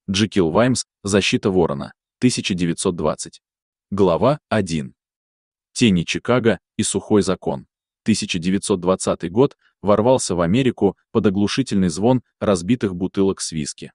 Джекил Ваймс. Защита Ворона. 1920. Глава 1. Тени Чикаго и сухой закон. 1920 год ворвался в Америку под оглушительный звон разбитых бутылок с виски.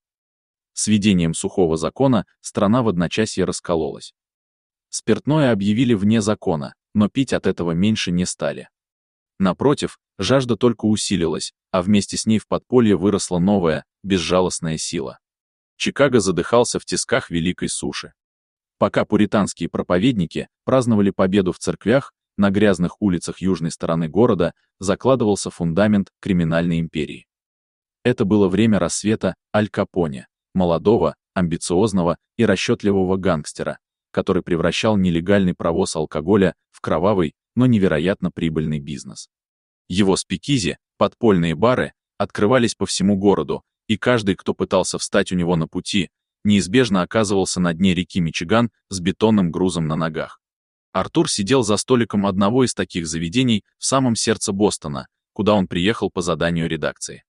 С введением сухого закона страна в одночасье раскололась. Спиртное объявили вне закона, но пить от этого меньше не стали. Напротив, жажда только усилилась, а вместе с ней в подполье выросла новая, безжалостная сила. Чикаго задыхался в тисках великой суши. Пока пуританские проповедники праздновали победу в церквях, на грязных улицах южной стороны города закладывался фундамент криминальной империи. Это было время рассвета Аль Капоне, молодого, амбициозного и расчетливого гангстера, который превращал нелегальный провоз алкоголя в кровавый, но невероятно прибыльный бизнес. Его спикизи, подпольные бары, открывались по всему городу, и каждый, кто пытался встать у него на пути, неизбежно оказывался на дне реки Мичиган с бетонным грузом на ногах. Артур сидел за столиком одного из таких заведений в самом сердце Бостона, куда он приехал по заданию редакции.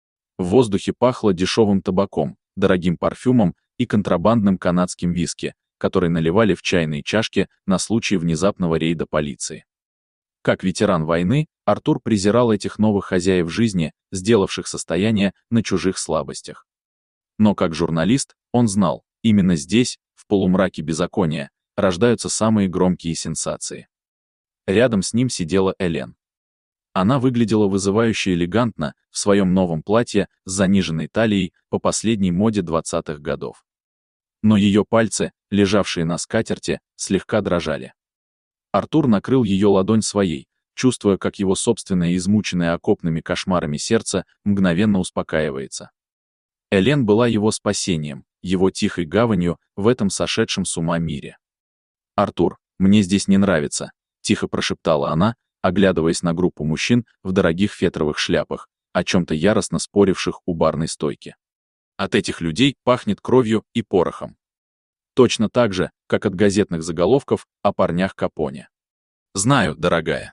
В воздухе пахло дешевым табаком, дорогим парфюмом и контрабандным канадским виски, который наливали в чайные чашки на случай внезапного рейда полиции. Как ветеран войны, Артур презирал этих новых хозяев жизни, сделавших состояние на чужих слабостях. Но как журналист, он знал, именно здесь, в полумраке беззакония, рождаются самые громкие сенсации. Рядом с ним сидела Элен. Она выглядела вызывающе элегантно в своем новом платье с заниженной талией по последней моде 20-х годов. Но ее пальцы, лежавшие на скатерти, слегка дрожали. Артур накрыл ее ладонь своей, чувствуя, как его собственное измученное окопными кошмарами сердце мгновенно успокаивается. Элен была его спасением, его тихой гаванью в этом сошедшем с ума мире. «Артур, мне здесь не нравится», — тихо прошептала она, оглядываясь на группу мужчин в дорогих фетровых шляпах, о чем-то яростно споривших у барной стойки. «От этих людей пахнет кровью и порохом. Точно так же, как от газетных заголовков о парнях Капоне. Знаю, дорогая.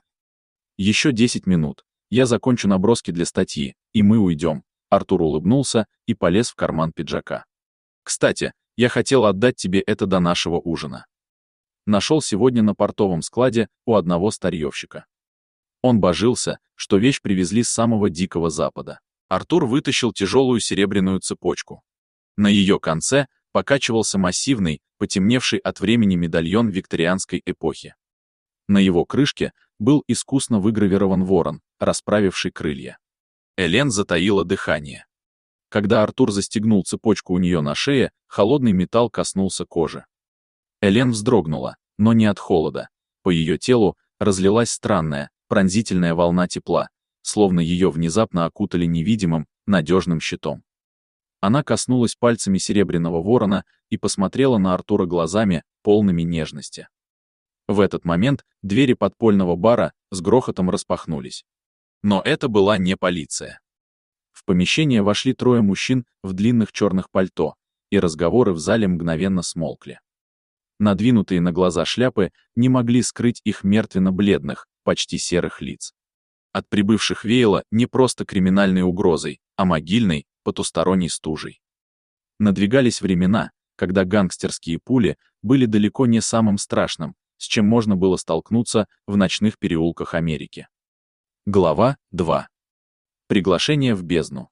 Еще 10 минут, я закончу наброски для статьи, и мы уйдем». Артур улыбнулся и полез в карман пиджака. «Кстати, я хотел отдать тебе это до нашего ужина. Нашел сегодня на портовом складе у одного старьевщика». Он божился, что вещь привезли с самого Дикого Запада. Артур вытащил тяжелую серебряную цепочку. На ее конце покачивался массивный, потемневший от времени медальон викторианской эпохи. На его крышке был искусно выгравирован ворон, расправивший крылья. Элен затаила дыхание. Когда Артур застегнул цепочку у нее на шее, холодный металл коснулся кожи. Элен вздрогнула, но не от холода. По ее телу разлилась странная, пронзительная волна тепла, словно ее внезапно окутали невидимым, надежным щитом. Она коснулась пальцами серебряного ворона и посмотрела на Артура глазами, полными нежности. В этот момент двери подпольного бара с грохотом распахнулись. Но это была не полиция. В помещение вошли трое мужчин в длинных черных пальто, и разговоры в зале мгновенно смолкли. Надвинутые на глаза шляпы не могли скрыть их мертвенно-бледных, почти серых лиц. От прибывших веяло не просто криминальной угрозой, а могильной, потусторонней стужей. Надвигались времена, когда гангстерские пули были далеко не самым страшным, с чем можно было столкнуться в ночных переулках Америки. Глава 2. Приглашение в бездну.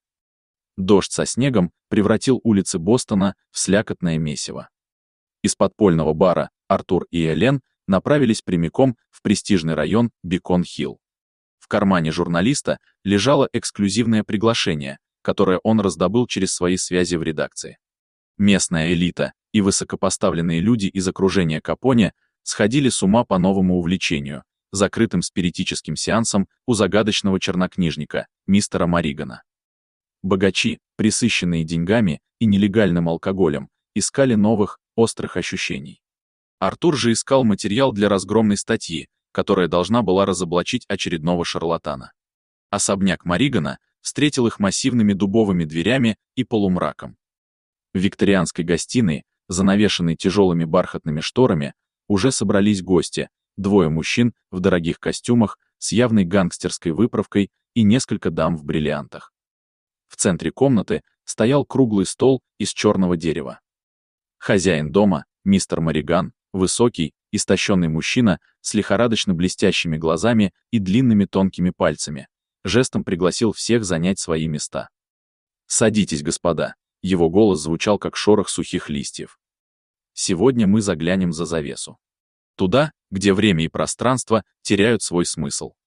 Дождь со снегом превратил улицы Бостона в слякотное месиво. Из подпольного бара Артур и Элен направились прямиком в престижный район Бекон-Хилл. В кармане журналиста лежало эксклюзивное приглашение, которое он раздобыл через свои связи в редакции. Местная элита и высокопоставленные люди из окружения Капоне сходили с ума по новому увлечению, закрытым спиритическим сеансом у загадочного чернокнижника, мистера Маригана. Богачи, пресыщенные деньгами и нелегальным алкоголем, искали новых, острых ощущений. Артур же искал материал для разгромной статьи, которая должна была разоблачить очередного шарлатана. Особняк Маригана встретил их массивными дубовыми дверями и полумраком. В викторианской гостиной, занавешенной тяжелыми бархатными шторами, уже собрались гости, двое мужчин в дорогих костюмах с явной гангстерской выправкой и несколько дам в бриллиантах. В центре комнаты стоял круглый стол из черного дерева. Хозяин дома, мистер Морриган, высокий, истощенный мужчина с лихорадочно блестящими глазами и длинными тонкими пальцами, жестом пригласил всех занять свои места. «Садитесь, господа», — его голос звучал как шорох сухих листьев. «Сегодня мы заглянем за завесу. Туда, где время и пространство теряют свой смысл.